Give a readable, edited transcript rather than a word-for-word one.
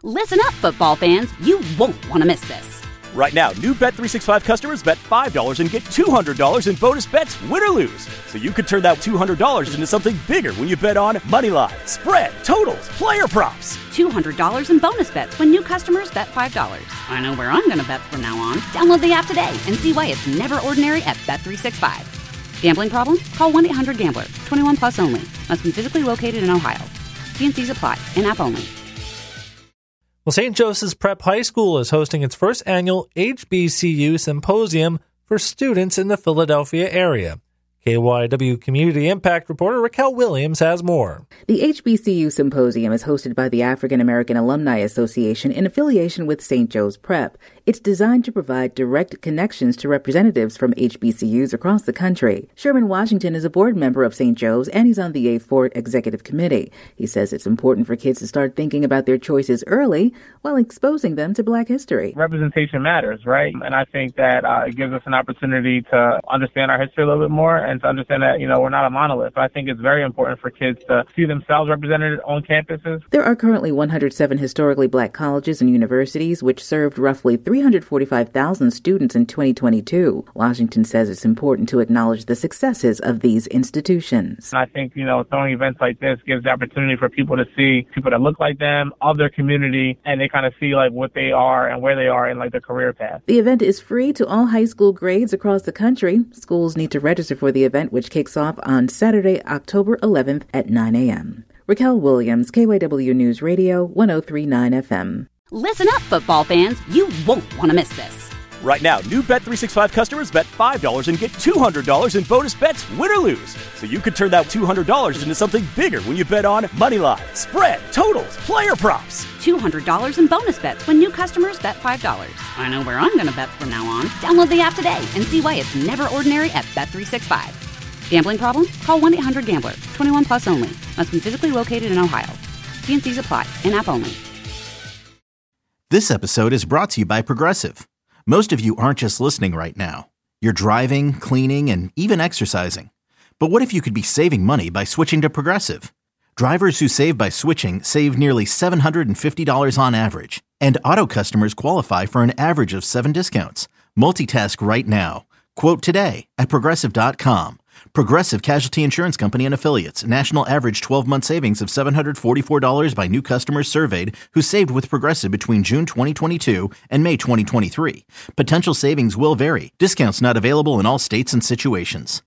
Listen up, football fans. You won't want to miss this. Right now, new Bet365 customers bet $5 and get $200 in bonus bets, win or lose. So you could turn that $200 into something bigger when you bet on moneyline, spread, totals, player props. $200 in bonus bets when new customers bet $5. I know where I'm going to bet from now on. Download the app today and see why it's never ordinary at Bet365. Gambling problem? Call 1-800-GAMBLER. 21 plus only. Must be physically located in Ohio. T&Cs apply. In-app only. Well, St. Joseph's Prep High School is hosting its first annual HBCU Symposium for students in the Philadelphia area. KYW Community Impact reporter Raquel Williams has more. The HBCU Symposium is hosted by the African American Alumni Association in affiliation with St. Joe's Prep. It's designed to provide direct connections to representatives from HBCUs across the country. Sherman Washington is a board member of St. Joe's, and he's on the A4 Executive Committee. He says it's important for kids to start thinking about their choices early while exposing them to Black history. Representation matters, right? And I think that it gives us an opportunity to understand our history a little bit more and to understand that, we're not a monolith. I think it's very important for kids to see themselves represented on campuses. There are currently 107 historically Black colleges and universities, which served roughly 345,000 students in 2022. Washington says it's important to acknowledge the successes of these institutions. I think, throwing events like this gives the opportunity for people to see people that look like them, of their community, and they kind of see like what they are and where they are in like their career path. The event is free to all high school grades across the country. Schools need to register for the event, which kicks off on Saturday, October 11th at 9 a.m. Raquel Williams, KYW News Radio, 103.9 FM. Listen up, football fans. You won't want to miss this. Right now, new Bet365 customers bet $5 and get $200 in bonus bets, win or lose. So you could turn that $200 into something bigger when you bet on moneyline, spread, totals, player props. $200 in bonus bets when new customers bet $5. I know where I'm going to bet from now on. Download the app today and see why it's never ordinary at Bet365. Gambling problem? Call 1-800-GAMBLER. 21 plus only. Must be physically located in Ohio. T&Cs apply. In-app only. This episode is brought to you by Progressive. Most of you aren't just listening right now. You're driving, cleaning, and even exercising. But what if you could be saving money by switching to Progressive? Drivers who save by switching save nearly $750 on average. And auto customers qualify for an average of 7 discounts. Multitask right now. Quote today at Progressive.com. Progressive Casualty Insurance Company and Affiliates. National average 12-month savings of $744 by new customers surveyed who saved with Progressive between June 2022 and May 2023. Potential savings will vary. Discounts not available in all states and situations.